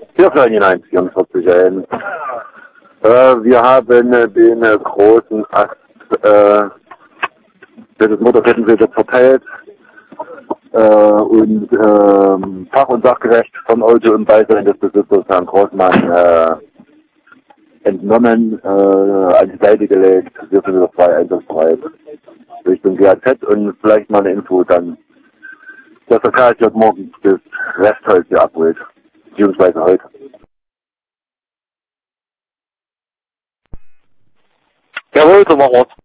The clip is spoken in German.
441, 44 wir haben den großen Ast des Motorkettenfilters verteilt und fach- und sachgerecht vom Auto im Beisein des Besitzers Herrn Großmann entnommen, an die Seite gelegt. Wir sind wieder frei einsatzbereit Richtung GAZ und vielleicht mal eine Info dann, dass der KSJ morgen das Restholz hier abholt, beziehungsweise heute. Jawohl, so machen wir's.